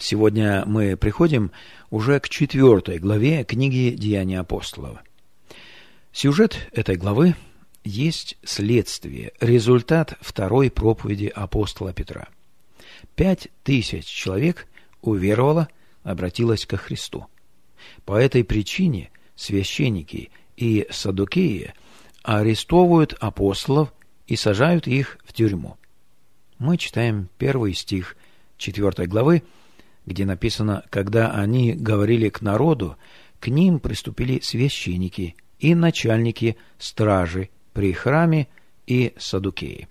Сегодня мы приходим уже к 4 главе книги «Деяния апостолов». Сюжет этой главы есть следствие, результат второй проповеди апостола Петра. 5000 человек уверовало, обратилось ко Христу. По этой причине священники и саддукеи арестовывают апостолов и сажают их в тюрьму. Мы читаем 1 стих 4 главы, где написано: «Когда они говорили к народу, к ним приступили священники и начальники стражи при храме и саддукеи».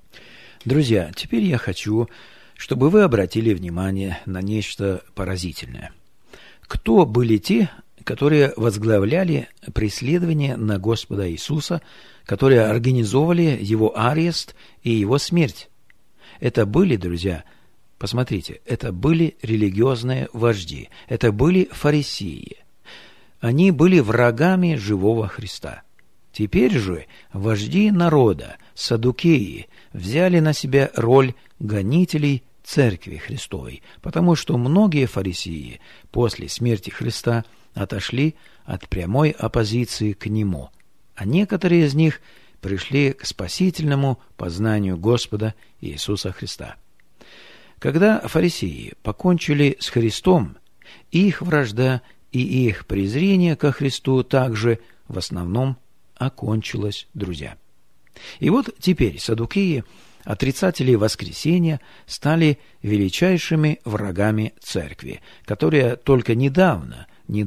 Друзья, теперь я хочу, чтобы вы обратили внимание на нечто поразительное. Кто были те, которые возглавляли преследование на Господа Иисуса, которые организовывали его арест и его смерть? Это были, друзья, посмотрите, это были религиозные вожди, это были фарисеи. Они были врагами живого Христа. Теперь же вожди народа, саддукеи, взяли на себя роль гонителей Церкви Христовой, потому что многие фарисеи после смерти Христа отошли от прямой оппозиции к Нему, а некоторые из них пришли к спасительному познанию Господа Иисуса Христа. Когда фарисеи покончили с Христом, их вражда и их презрение ко Христу также в основном окончилось, друзья. И вот теперь саддукеи, отрицатели воскресения, стали величайшими врагами церкви, которая только недавно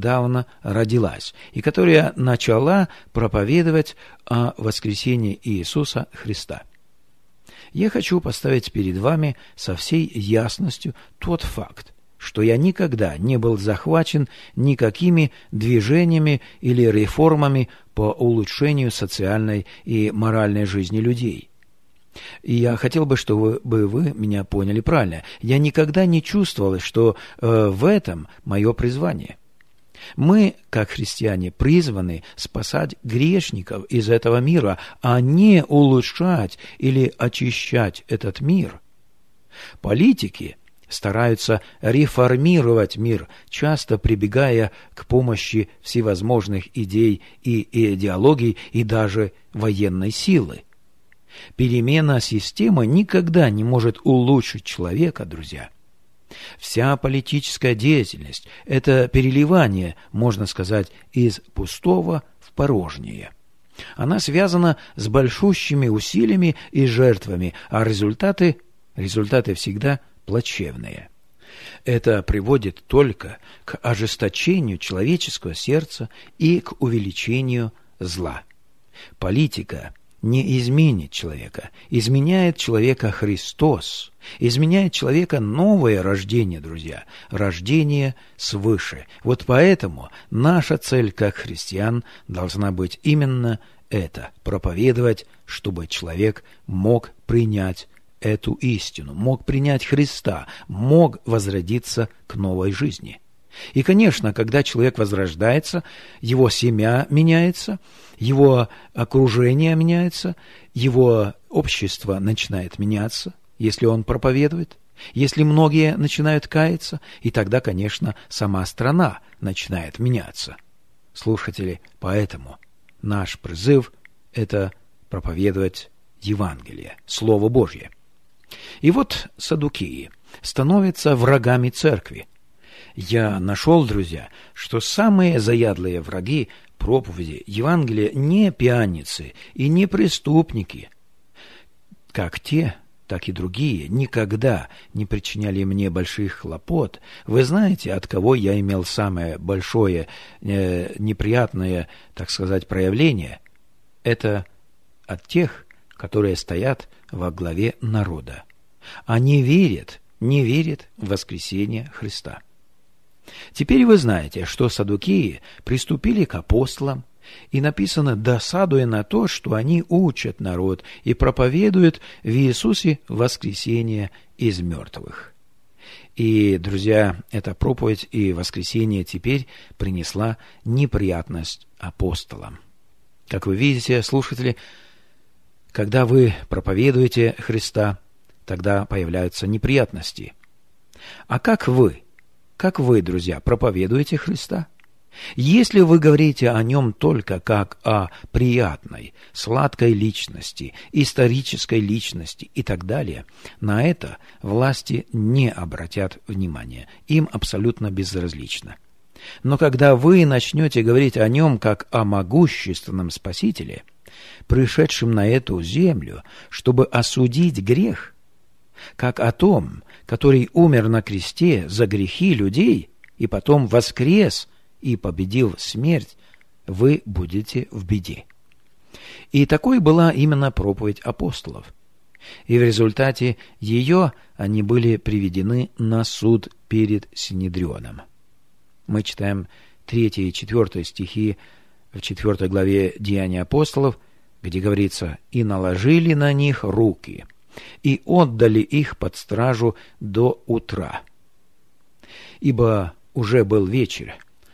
родилась и которая начала проповедовать о воскресении Иисуса Христа. Я хочу поставить перед вами со всей ясностью тот факт, что я никогда не был захвачен никакими движениями или реформами по улучшению социальной и моральной жизни людей. И я хотел бы, чтобы вы меня поняли правильно. Я никогда не чувствовал, что в этом мое призвание. Мы, как христиане, призваны спасать грешников из этого мира, а не улучшать или очищать этот мир. Политики стараются реформировать мир, часто прибегая к помощи всевозможных идей и идеологий и даже военной силы. Перемена системы никогда не может улучшить человека, друзья. Вся политическая деятельность – это переливание, можно сказать, из пустого в порожнее. Она связана с большущими усилиями и жертвами, а результаты всегда плачевные. Это приводит только к ожесточению человеческого сердца и к увеличению зла. Политика не изменит человека, изменяет человека Христос, изменяет человека новое рождение, друзья, рождение свыше. Вот поэтому наша цель как христиан должна быть именно это – проповедовать, чтобы человек мог принять эту истину, мог принять Христа, мог возродиться к новой жизни. И, конечно, когда человек возрождается, его семья меняется, его окружение меняется, его общество начинает меняться, если он проповедует, если многие начинают каяться, и тогда, конечно, сама страна начинает меняться. Слушатели, поэтому наш призыв – это проповедовать Евангелие, Слово Божье. И вот саддукеи становятся врагами церкви. Я нашел, друзья, что самые заядлые враги проповеди Евангелия не пьяницы и не преступники. Как те, так и другие никогда не причиняли мне больших хлопот. Вы знаете, от кого я имел самое большое неприятное, так сказать, проявление? Это от тех, которые стоят во главе народа. Они не верят в воскресение Христа. Теперь вы знаете, что саддукеи приступили к апостолам, и написано, досадуя на то, что они учат народ и проповедуют в Иисусе воскресение из мертвых. И, друзья, эта проповедь и воскресение теперь принесла неприятность апостолам. Как вы видите, слушатели, когда вы проповедуете Христа, тогда появляются неприятности. А как вы как вы, друзья, проповедуете Христа? Если вы говорите о нем только как о приятной, сладкой личности, исторической личности и так далее, на это власти не обратят внимания, им абсолютно безразлично. Но когда вы начнете говорить о нем как о могущественном Спасителе, пришедшем на эту землю, чтобы осудить грех, как о том, который умер на кресте за грехи людей и потом воскрес и победил смерть, вы будете в беде. И такой была именно проповедь апостолов. И в результате ее они были приведены на суд перед Синедрионом. Мы читаем 3 и 4 стихи в 4 главе Деяний апостолов, где говорится: «И наложили на них руки, и отдали их под стражу до утра. Ибо уже был вечер.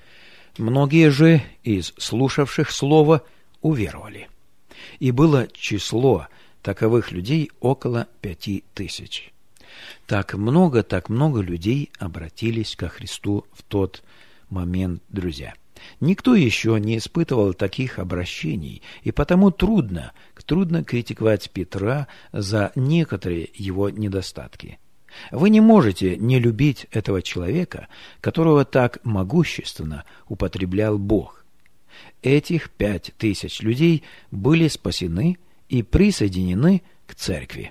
Многие же из слушавших слово уверовали. И было число таковых людей около 5000». Так много людей обратились ко Христу в тот момент, друзья. Никто еще не испытывал таких обращений, и потому трудно критиковать Петра за некоторые его недостатки. Вы не можете не любить этого человека, которого так могущественно употреблял Бог. Этих 5000 людей были спасены и присоединены к церкви.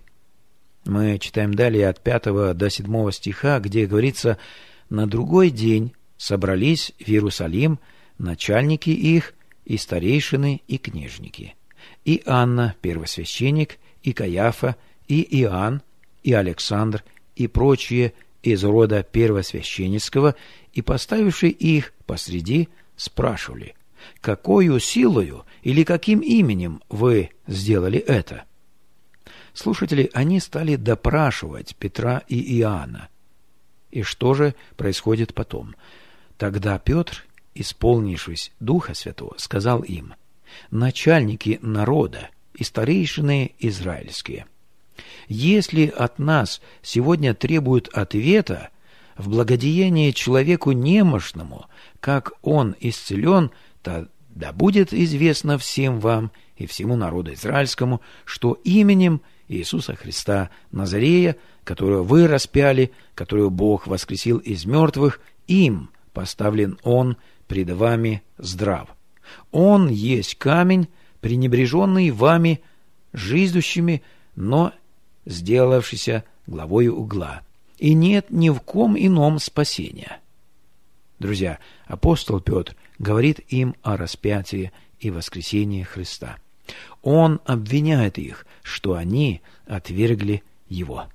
Мы читаем далее от 5 до 7 стиха, где говорится: «На другой день собрались в Иерусалим начальники их, и старейшины, и книжники, и Анна, первосвященник, и Каяфа, и Иоанн, и Александр, и прочие из рода первосвященнического, и, поставившие их посреди, спрашивали: какою силою или каким именем вы сделали это?» Слушатели, они стали допрашивать Петра и Иоанна. И что же происходит потом? Тогда Петр, исполнившись Духа Святого, сказал им: «Начальники народа и старейшины израильские, если от нас сегодня требуют ответа в благодеянии человеку немощному, как он исцелен, то да будет известно всем вам и всему народу израильскому, что именем Иисуса Христа Назарея, которого вы распяли, которого Бог воскресил из мертвых, им поставлен Он пред вами здрав. Он есть камень, пренебреженный вами жиздущими, но сделавшийся главою угла. И нет ни в ком ином спасения». Друзья, апостол Петр говорит им о распятии и воскресении Христа. Он обвиняет их, что они отвергли Его.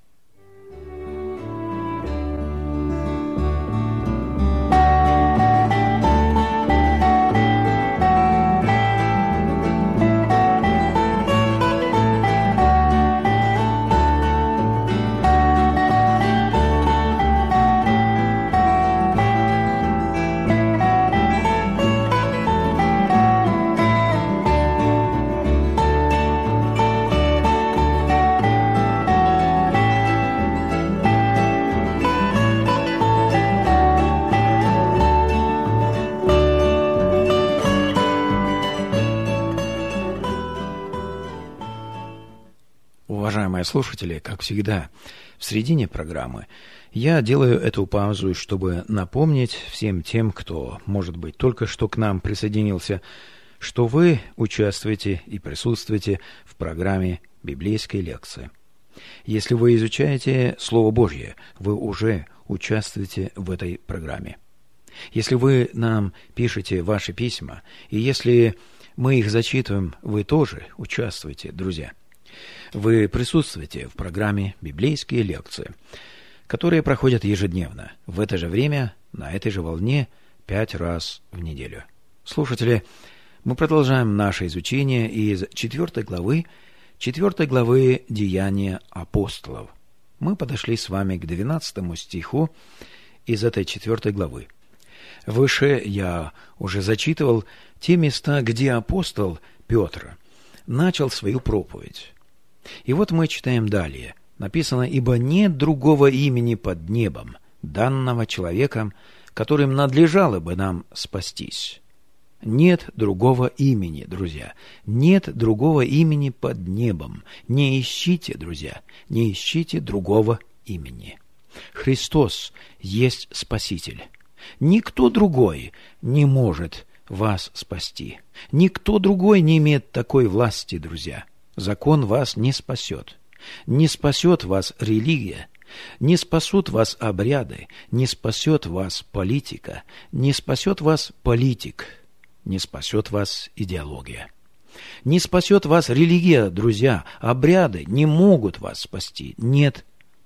Уважаемые слушатели, как всегда, в середине программы я делаю эту паузу, чтобы напомнить всем тем, кто, может быть, только что к нам присоединился, что вы участвуете и присутствуете в программе библейской лекции. Если вы изучаете Слово Божье, вы уже участвуете в этой программе. Если вы нам пишете ваши письма, и если мы их зачитываем, вы тоже участвуете, друзья. Вы присутствуете в программе «Библейские лекции», которые проходят ежедневно, в это же время, на этой же волне, 5 раз в неделю. Слушатели, мы продолжаем наше изучение из 4 главы Деяния апостолов. Мы подошли с вами к 12 стиху из этой 4 главы. Выше я уже зачитывал те места, где апостол Петр начал свою проповедь. И вот мы читаем далее. Написано: «Ибо нет другого имени под небом данного человеком, которым надлежало бы нам спастись. Нет другого имени, друзья, нет другого имени под небом. Не ищите, друзья, не ищите другого имени. Христос есть Спаситель. Никто другой не может вас спасти. Никто другой не имеет такой власти, друзья. Закон вас не спасет. Не спасет вас религия, не спасут вас обряды, не спасет вас политика, не спасет вас политик, не спасет вас идеология. Не спасет вас религия, друзья, обряды не могут вас спасти. Нет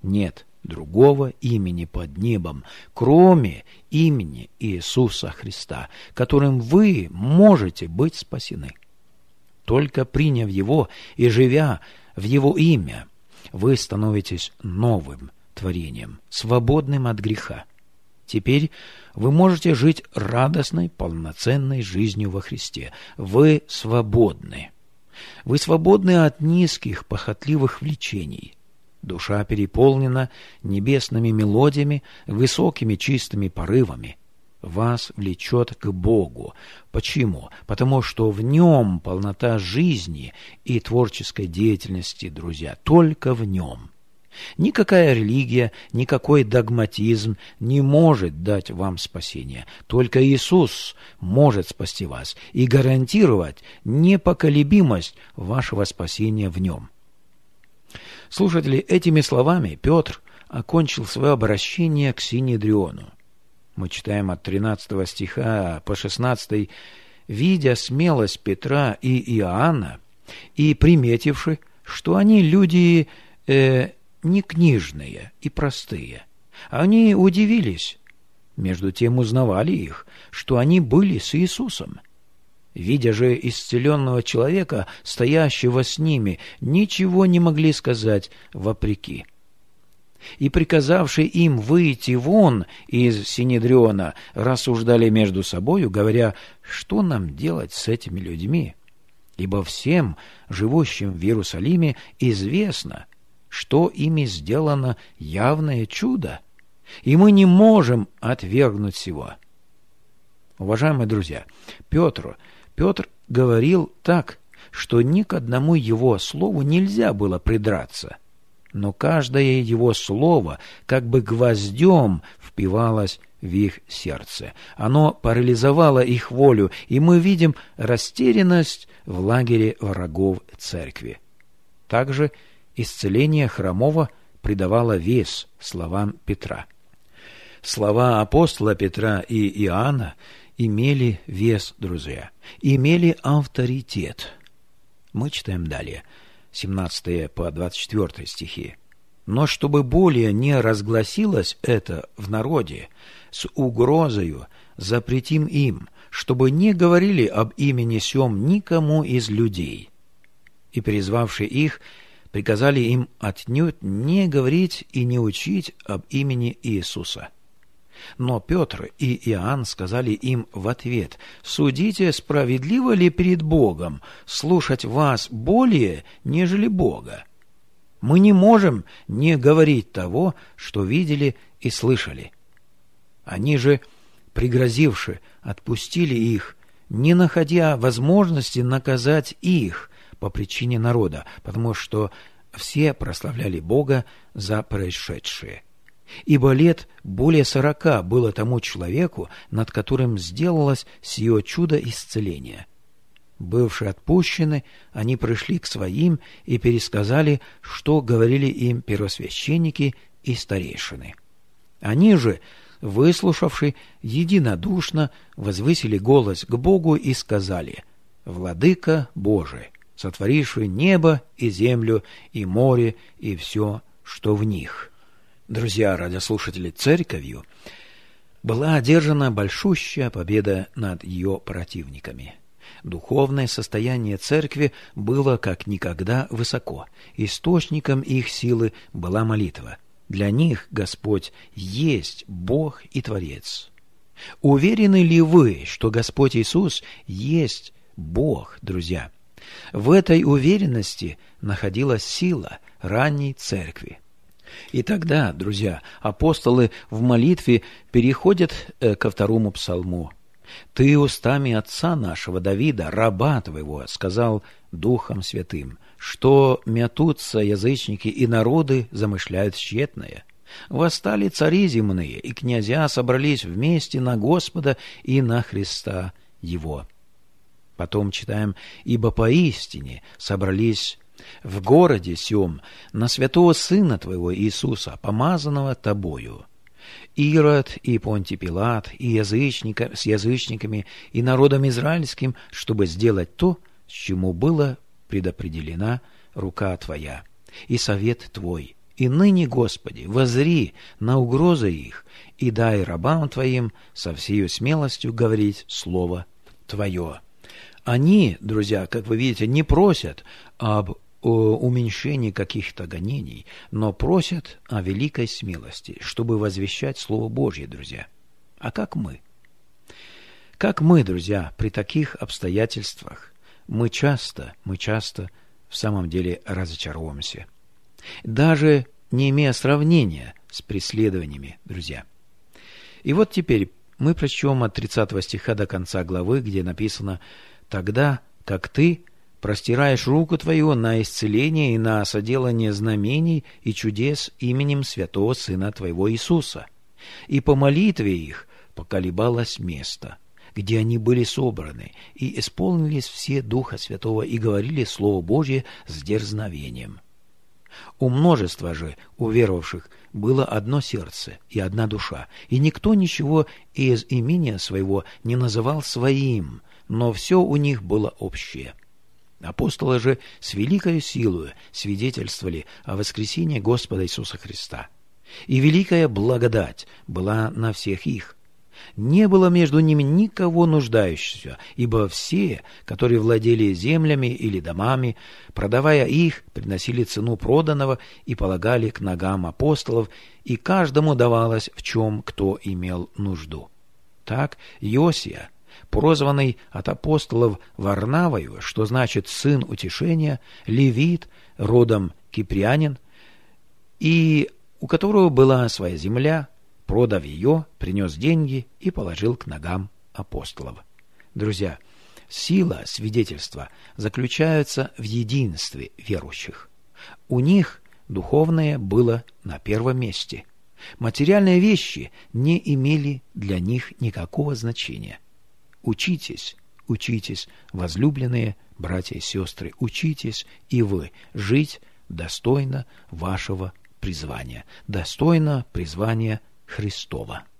другого имени под небом, кроме имени Иисуса Христа, которым вы можете быть спасены. Только приняв Его и живя в Его имя, вы становитесь новым творением, свободным от греха. Теперь вы можете жить радостной, полноценной жизнью во Христе. Вы свободны. Вы свободны от низких, похотливых влечений. Душа переполнена небесными мелодиями, высокими чистыми порывами. Вас влечет к Богу. Почему? Потому что в Нем полнота жизни и творческой деятельности, друзья, только в Нем. Никакая религия, никакой догматизм не может дать вам спасение. Только Иисус может спасти вас и гарантировать непоколебимость вашего спасения в Нем. Слушатели, этими словами Петр окончил свое обращение к Синедриону. Мы читаем от 13 стиха по 16. «Видя смелость Петра и Иоанна, и приметивши, что они люди не книжные и простые, они удивились, между тем узнавали их, что они были с Иисусом. Видя же исцеленного человека, стоящего с ними, ничего не могли сказать вопреки. И, приказавши им выйти вон из Синедриона, рассуждали между собою, говоря, что нам делать с этими людьми? Ибо всем, живущим в Иерусалиме, известно, что ими сделано явное чудо, и мы не можем отвергнуть сего». Уважаемые друзья, Петр говорил так, что ни к одному его слову нельзя было придраться, но каждое его слово как бы гвоздем впивалось в их сердце. Оно парализовало их волю, и мы видим растерянность в лагере врагов церкви. Также исцеление хромого придавало вес словам Петра. Слова апостола Петра и Иоанна имели вес, друзья, имели авторитет. Мы читаем далее, 17 по 24 стихи. «Но чтобы более не разгласилось это в народе, с угрозою запретим им, чтобы не говорили об имени сем никому из людей. И, призвавши их, приказали им отнюдь не говорить и не учить об имени Иисуса. Но Петр и Иоанн сказали им в ответ: «Судите, справедливо ли перед Богом слушать вас более, нежели Бога? Мы не можем не говорить того, что видели и слышали». Они же, пригрозивши, отпустили их, не находя возможности наказать их по причине народа, потому что все прославляли Бога за происшедшее. Ибо лет более 40 было тому человеку, над которым сделалось сие чудо исцеления. Бывшие отпущены, они пришли к своим и пересказали, что говорили им первосвященники и старейшины. Они же, выслушавши, единодушно возвысили голос к Богу и сказали: «Владыка Божий, сотворивший небо и землю, и море, и все, что в них». Друзья, радиослушатели, церковью была одержана большущая победа над ее противниками. Духовное состояние церкви было как никогда высоко. Источником их силы была молитва. Для них Господь есть Бог и Творец. Уверены ли вы, что Господь Иисус есть Бог, друзья? В этой уверенности находилась сила ранней церкви. И тогда, друзья, апостолы в молитве переходят ко второму псалму. «Ты устами отца нашего Давида, раба твоего, сказал Духом Святым, что мятутся язычники и народы замышляют тщетное. Восстали цари земные, и князья собрались вместе на Господа и на Христа Его». Потом читаем: «Ибо поистине собрались в городе сем на святого Сына Твоего Иисуса, помазанного Тобою. Ирод и Понтий Пилат, и с язычниками, и народом израильским, чтобы сделать то, с чему была предопределена рука Твоя, и совет Твой. И ныне, Господи, воззри на угрозы их, и дай рабам Твоим со всею смелостью говорить Слово Твое». Они, друзья, как вы видите, не просят об уменьшении каких-то гонений, но просят о великой смелости, чтобы возвещать Слово Божье, друзья. А как мы? Как мы, друзья, при таких обстоятельствах, мы часто в самом деле разочаровываемся, даже не имея сравнения с преследованиями, друзья. И вот теперь мы прочтем от 30 стиха до конца главы, где написано: «Тогда, как ты простираешь руку твою на исцеление и на соделание знамений и чудес именем святого Сына твоего Иисуса, и по молитве их поколебалось место, где они были собраны, и исполнились все Духа Святого и говорили Слово Божье с дерзновением. У множества же уверовавших было одно сердце и одна душа, и никто ничего из имения своего не называл своим, но все у них было общее. Апостолы же с великою силою свидетельствовали о воскресении Господа Иисуса Христа, и великая благодать была на всех их. Не было между ними никого нуждающегося, ибо все, которые владели землями или домами, продавая их, приносили цену проданного и полагали к ногам апостолов, и каждому давалось в чем кто имел нужду. Так Иосия, прозванный от апостолов Варнавою, что значит «сын утешения», левит, родом киприанин, и у которого была своя земля, продав ее, принес деньги и положил к ногам апостолов. Друзья, сила свидетельства заключается в единстве верующих. У них духовное было на первом месте. Материальные вещи не имели для них никакого значения. Учитесь, возлюбленные братья и сестры, учитесь и вы жить достойно вашего призвания, достойно призвания Христова.